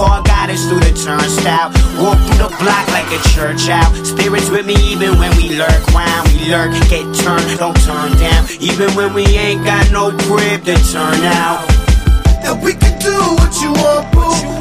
car got us through the turnstile. Walk through the block like a church out. Spirits with me even when we lurk round. We lurk, get turned, don't turn down. Even when we ain't got no crib to turn out. And we can do what you want, boo.